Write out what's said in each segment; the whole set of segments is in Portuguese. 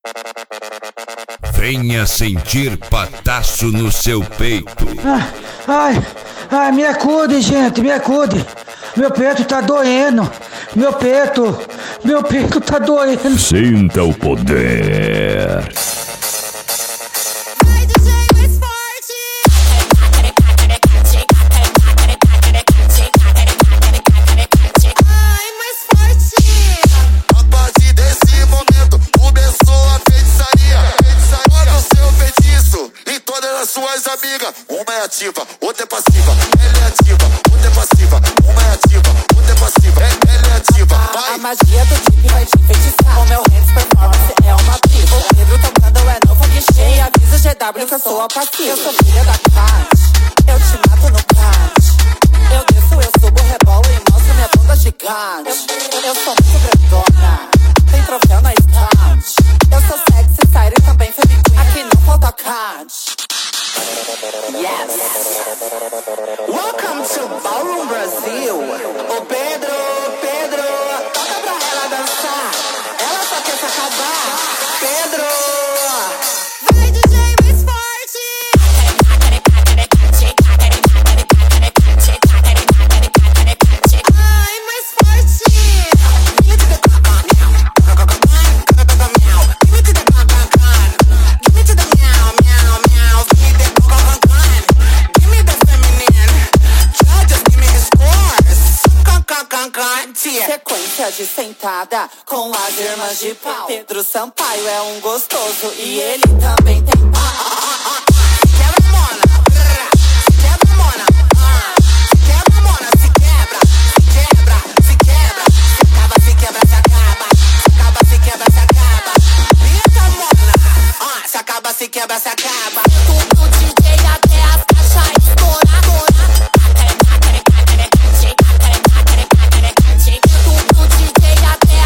Venha sentir pataço no seu peito. Ai, me acude, gente, me acude. Meu peito tá doendo. Meu peito tá doendo. Sinta o poder. Suas amigas, uma é ativa, outra é passiva. Ela é ativa, outra é passiva. Uma é ativa, outra é passiva. Ela é ativa. Vai. A magia do Jeep vai te enfeitiçar. O meu hands performance é uma brisa. O Pedro tocando é novo guichê. E avisa o GW que eu sou a passiva. Eu sou filha da Cat, eu te mato no cat. Eu desço, eu subo, rebolo e mostro minha bunda gigante. Eu sou muito grandona, tem troféu na estante. Eu sou sexy, style e também femme queen. Aqui não falta cat. Yes. Welcome to Ballroom Brasil. Ô Pedro, toca pra ela dançar. Ela só quer se acabar. Pedro, vai DJ mais forte. Ai, mais forte. Give me to the cock. Give me to the cock. Give me to the meow, meow, meow. Sequência de sentada com as irmãs de pau. Pedro Sampaio é um gostoso e ele também tem pau. Quebra, mona, quebra, mona, quebra, mona, se quebra, se quebra, se quebra, se acaba, se quebra, se acaba, se acaba, se quebra, se acaba. Eita, mona, se acaba, se quebra, se acaba. Tudo DJ até as caixas estourar.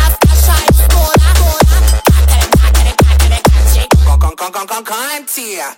Cantia.